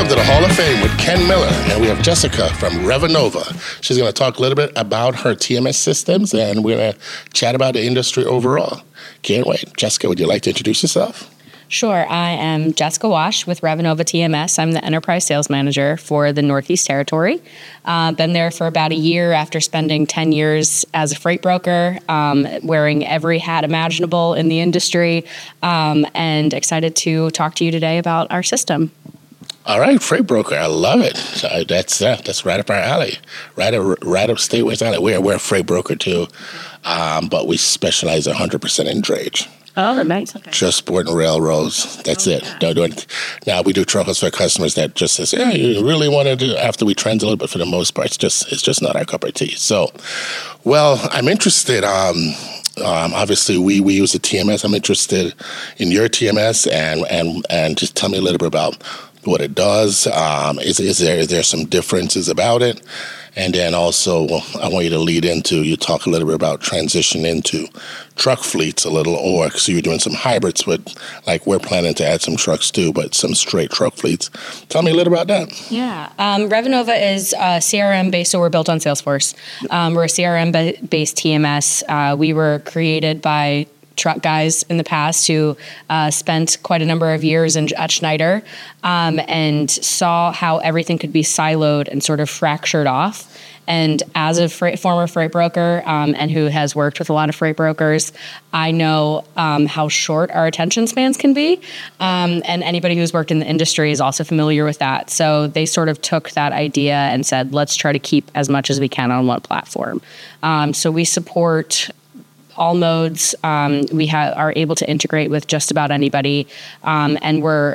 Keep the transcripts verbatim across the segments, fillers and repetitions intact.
Welcome to the Hall of Fame with Ken Miller, and we have Jessica from Revenova. She's going to talk a little bit about her T M S systems, and we're going to chat about the industry overall. Can't wait. Jessica, would you like to introduce yourself? Sure. I am Jessica Wash with Revenova T M S. I'm the Enterprise Sales Manager for the Northeast Territory. Uh, been there for about a year after spending ten years as a freight broker, um, wearing every hat imaginable in the industry, um, and excited to talk to you today about our system. All right, freight broker. I love it. So that's uh, that's right up our alley, right up, right up State West Alley. We're, we're a freight broker too, um, but we specialize one hundred percent in drayage. Oh, nice. Okay. Just sport and railroads. That's oh, it. Yeah. Don't do it. Now we do truckers for customers that just says, "Yeah, you really want to do." After we trend a little bit, for the most part, it's just it's just not our cup of tea. So, well, I'm interested. Um, um, obviously, we we use a T M S. I'm interested in your T M S, and and and just tell me a little bit about what it does. Um, is is there is there some differences about it? And then also, I want you to lead into, you talk a little bit about transition into truck fleets a little, or so you're doing some hybrids, but like we're planning to add some trucks too, but some straight truck fleets. Tell me a little about that. Yeah. Um, Revenova is uh, C R M-based, so we're built on Salesforce. Um, we're a C R M-based T M S. Uh, we were created by truck guys in the past who uh, spent quite a number of years in, at Schneider um, and saw how everything could be siloed and sort of fractured off. And as a freight, former freight broker um, and who has worked with a lot of freight brokers, I know um, how short our attention spans can be. Um, and anybody who's worked in the industry is also familiar with that. So they sort of took that idea and said, let's try to keep as much as we can on one platform. Um, so we support all modes. Um, we ha- are able to integrate with just about anybody, um, and we're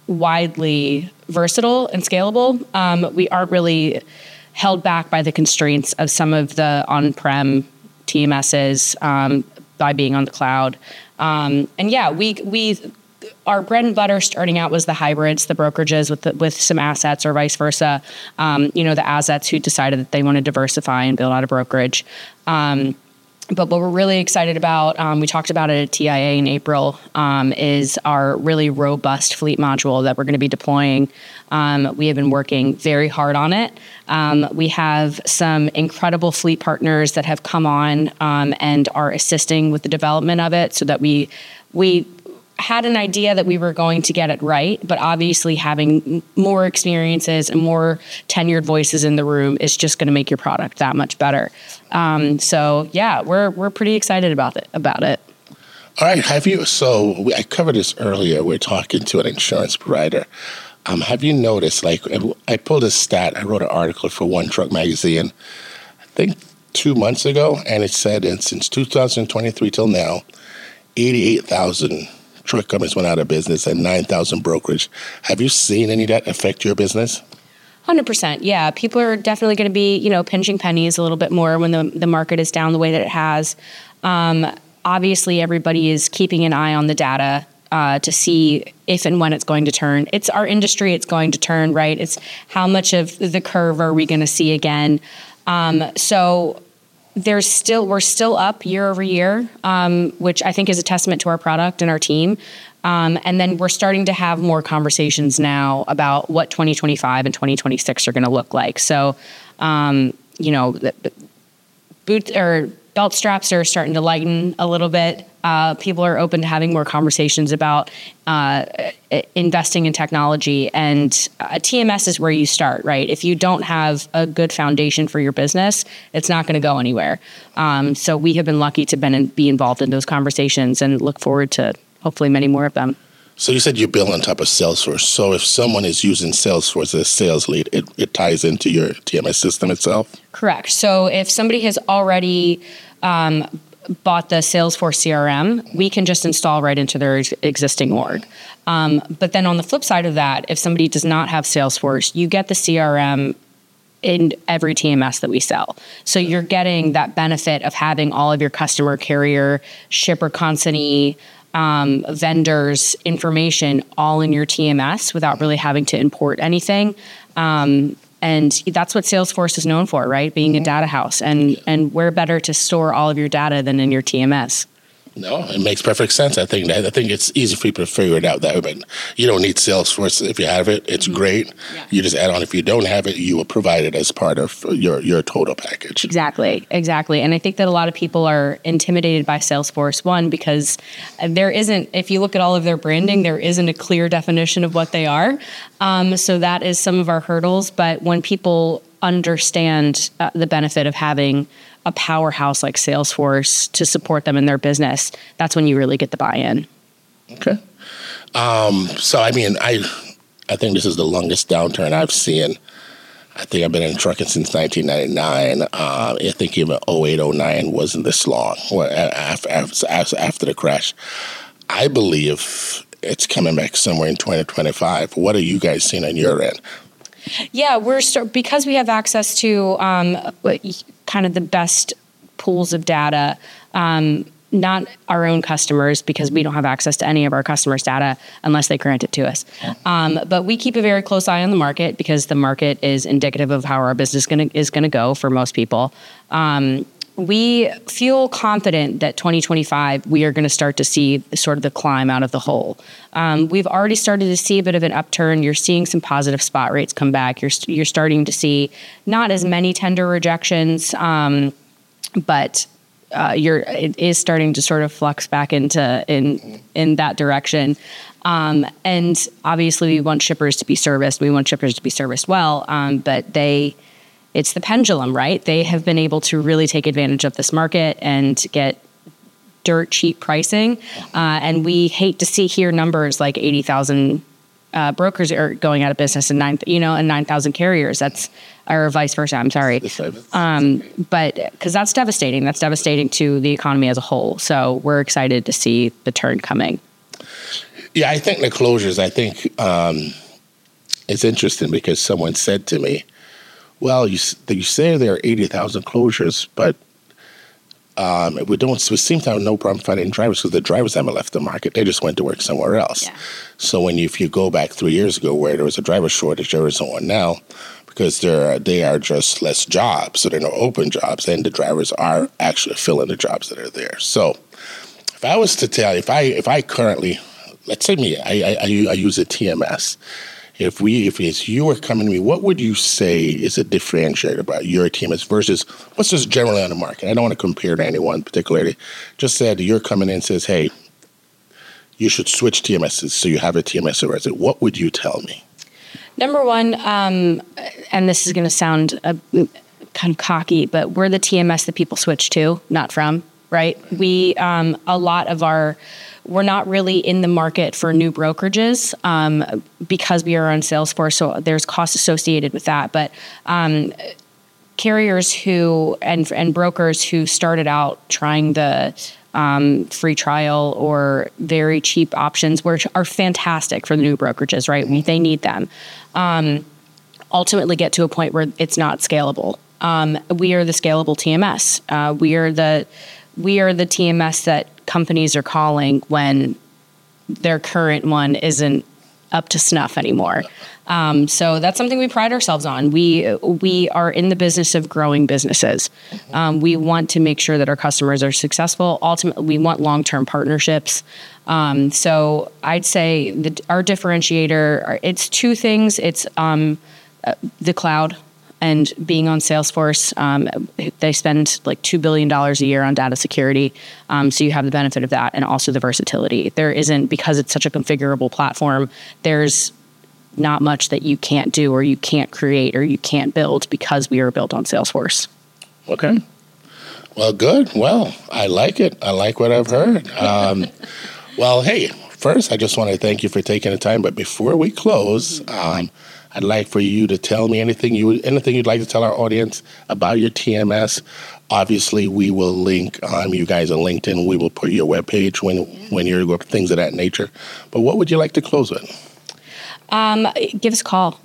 widely versatile and scalable. Um, we aren't really held back by the constraints of some of the on-prem T M Ss um, by being on the cloud. Um, and yeah, we we our bread and butter starting out was the hybrids, the brokerages with the, with some assets or vice versa. Um, you know, the assets who decided that they want to diversify and build out a brokerage. Um, But what we're really excited about, um, we talked about it at T I A in April, um, is our really robust fleet module that we're going to be deploying. Um, we have been working very hard on it. Um, we have some incredible fleet partners that have come on um, and are assisting with the development of it so that we we had an idea that we were going to get it right, but obviously having more experiences and more tenured voices in the room is just going to make your product that much better. Um, so yeah, we're we're pretty excited about it. About it. All right, have you? So we, I covered this earlier. We're talking to an insurance provider. Um, have you noticed? Like, I pulled a stat. I wrote an article for One Truck Magazine, I think two months ago, and it said, and since two thousand twenty-three till now, eighty-eight thousand truck companies went out of business and nine thousand brokerage. Have you seen any of that affect your business? one hundred percent. Yeah. People are definitely going to be, you know, pinching pennies a little bit more when the, the market is down the way that it has. Um, obviously, everybody is keeping an eye on the data uh, to see if and when it's going to turn. It's our industry. It's going to turn, right? It's how much of the curve are we going to see again? Um, so There's still we're still up year over year, um, which I think is a testament to our product and our team. Um, and then we're starting to have more conversations now about what twenty twenty-five and twenty twenty-six are going to look like. So, um, you know, the, the boot or belt straps are starting to lighten a little bit. Uh, people are open to having more conversations about uh, investing in technology, and a T M S is where you start, right? If you don't have a good foundation for your business, it's not going to go anywhere. Um, so we have been lucky to been in, be involved in those conversations and look forward to hopefully many more of them. So you said you build on top of Salesforce. So if someone is using Salesforce as a sales lead, it, it ties into your T M S system itself? Correct. So if somebody has already um, bought the Salesforce C R M, we can just install right into their ex- existing org. Um, but then on the flip side of that, if somebody does not have Salesforce, you get the C R M in every T M S that we sell. So you're getting that benefit of having all of your customer, carrier, shipper, consignee, um, vendors, information all in your T M S without really having to import anything. Um, And that's what Salesforce is known for, right? Being a data house. And and where better to store all of your data than in your T M S? No, it makes perfect sense. I think that I think it's easy for people to figure it out that way. But you don't need Salesforce if you have it. It's mm-hmm. great. Yeah. You just add on. If you don't have it, you will provide it as part of your your total package. Exactly, exactly. And I think that a lot of people are intimidated by Salesforce. One, because there isn't. If you look at all of their branding, there isn't a clear definition of what they are. Um, so that is some of our hurdles. But when people understand uh, the benefit of having a powerhouse like Salesforce to support them in their business, that's when you really get the buy-in. Okay. Um, so, I mean, I I think this is the longest downturn I've seen. I think I've been in trucking since nineteen ninety-nine. Uh, I think even oh eight, oh nine wasn't this long after, after, after the crash. I believe it's coming back somewhere in twenty twenty-five. What are you guys seeing on your end? Yeah, we're st- because we have access to um, kind of the best pools of data, um, not our own customers, because we don't have access to any of our customers' data unless they grant it to us. Um, but we keep a very close eye on the market because the market is indicative of how our business gonna, is going to go for most people. Um, we feel confident that twenty twenty-five, we are going to start to see sort of the climb out of the hole. Um, we've already started to see a bit of an upturn. You're seeing some positive spot rates come back. You're you're starting to see not as many tender rejections, um, but uh, you're it is starting to sort of flux back into in in that direction. Um, and obviously, we want shippers to be serviced. We want shippers to be serviced well, um, but they. It's the pendulum, right? They have been able to really take advantage of this market and get dirt cheap pricing. Uh, and we hate to see here numbers like eighty thousand uh, brokers are going out of business and nine, you know, and nine thousand carriers. That's, or vice versa. I'm sorry. Um, but because that's devastating. That's devastating to the economy as a whole. So we're excited to see the turn coming. Yeah, I think the closures, I think um, it's interesting because someone said to me, well, you, you say there are eighty thousand closures, but um, we don't. We seem to have no problem finding drivers because the drivers haven't left the market. They just went to work somewhere else. Yeah. So when you, if you go back three years ago where there was a driver shortage, there isn't one now because there they are just less jobs. So there are no open jobs, and the drivers are actually filling the jobs that are there. So if I was to tell you, if I if I currently, let's say me, I I, I use a T M S. If we, if it's you were coming to me, what would you say is a differentiator about your T M S versus what's just generally on the market? I don't want to compare to anyone particularly. Just said you're coming in and says, hey, you should switch T M Ss so you have a T M S resident. What would you tell me? Number one, um, and this is going to sound uh, kind of cocky, but we're the T M S that people switch to, not from, right? We, um, a lot of our... We're not really in the market for new brokerages um, because we are on Salesforce, so there's costs associated with that. But um, carriers who and and brokers who started out trying the um, free trial or very cheap options, which are fantastic for the new brokerages, right? We, they need them. Um, ultimately, get to a point where it's not scalable. Um, we are the scalable T M S. Uh, we are the we are the T M S that companies are calling when their current one isn't up to snuff anymore. Um, so that's something we pride ourselves on. We we are in the business of growing businesses. Um, we want to make sure that our customers are successful. Ultimately, we want long-term partnerships. Um, so I'd say the, our differentiator, it's two things. It's um, uh, the cloud. And being on Salesforce, um, they spend like two billion dollars a year on data security. Um, so you have the benefit of that and also the versatility. There isn't, because it's such a configurable platform, there's not much that you can't do or you can't create or you can't build because we are built on Salesforce. Okay. Well, good. Well, I like it. I like what I've heard. Um, well, hey, first, I just want to thank you for taking the time. But before we close, um, I'd like for you to tell me anything you anything you'd like to tell our audience about your T M S. Obviously, we will link um, you guys on LinkedIn. We will put your webpage when when you're things of that nature. But what would you like to close with? Um, give us a call.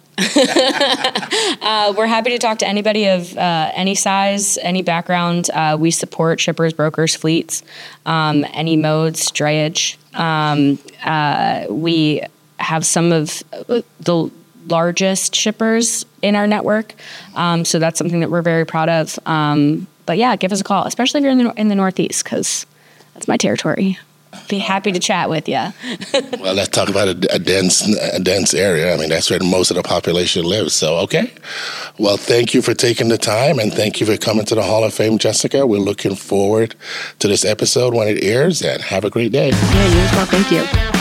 uh, we're happy to talk to anybody of uh, any size, any background. Uh, we support shippers, brokers, fleets, um, any modes, drayage. Um, uh, we have some of the largest shippers in our network. Um, so that's something that we're very proud of. Um, but yeah, give us a call, especially if you're in the, in the Northeast, because that's my territory. Be happy to chat with you. Well, let's talk about a, a dense, a dense area. I mean, that's where most of the population lives. So, okay. Well, thank you for taking the time, and thank you for coming to the Hall of Fame, Jessica. We're looking forward to this episode when it airs, and have a great day. Yeah, you as well. Thank you.